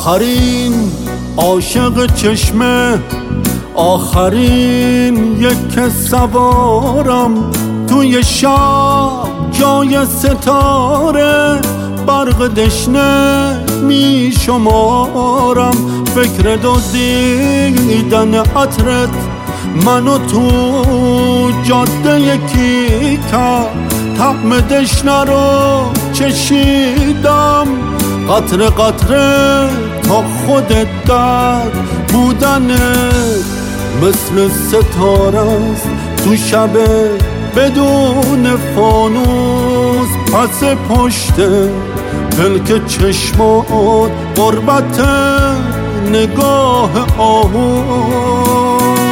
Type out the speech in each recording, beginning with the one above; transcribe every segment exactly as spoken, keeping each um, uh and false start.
آخرین عاشق چشمه، آخرین یک سوارم توی شب جای ستاره، برق دشنه می شمارم، فکر دزدیدن عطرت منو تو جاده یکی کرد، طعم دشنه رو چشیدم، قطره قطره تا خودت در بودنت مثل ستاره است تو شب بدون فانوس، پس پشت پلک چشمات غربت نگاه آهوست.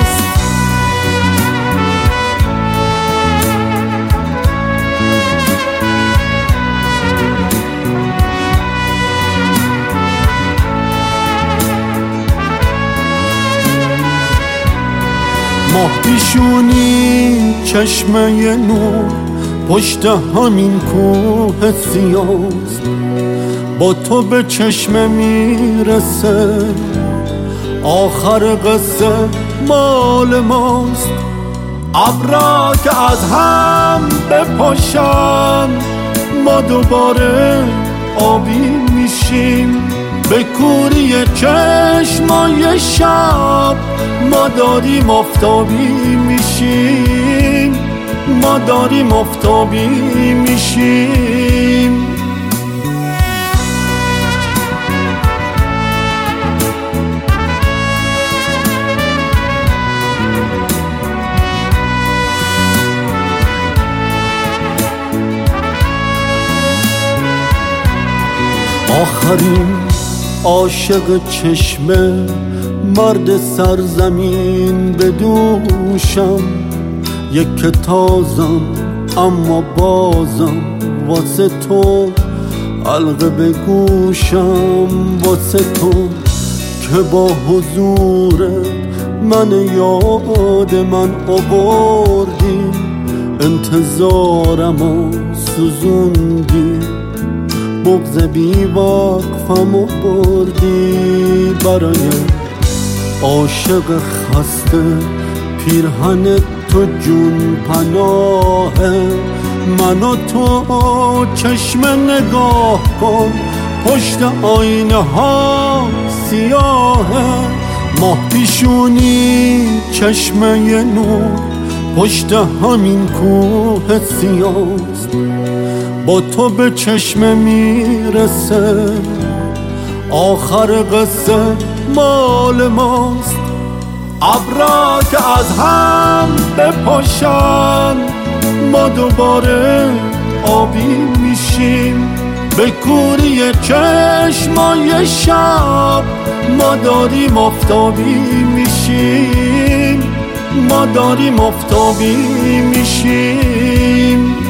ماه پیشونی چشمه نور پشت همین کوه سیاست، با تو به چشمه میرسه آخر قصه مال ماست. ابرا که از هم بپاشن ما دوباره آبی میشیم، به کوری چشمای شب ما داریم آفتابی میشیم، ما داریم آفتابی میشیم. آخرین عاشق چشمه، مرد سرزمین به دوشم، یک تازم اما بازم واسه تو حلقه به گوشم، واسه تو که با حضورت من یاد من آوردی، انتظارمو سوزوندی، بغض بی وقفمو بردی. برای عاشق خسته پیرهن تو جون پناهه، من و تو چشم نگاه کن پشت آینه ها سیاهه، ماه پیشونی چشمه نور پشت همین کوه سیاست، با تو به چشمه میرسه آخر قصه مال ماست. ابرا که از هم بپاشن ما دوباره آبی میشیم، به کوری چشمای شب ما داریم آفتابی میشیم، ما داریم آفتابی میشیم.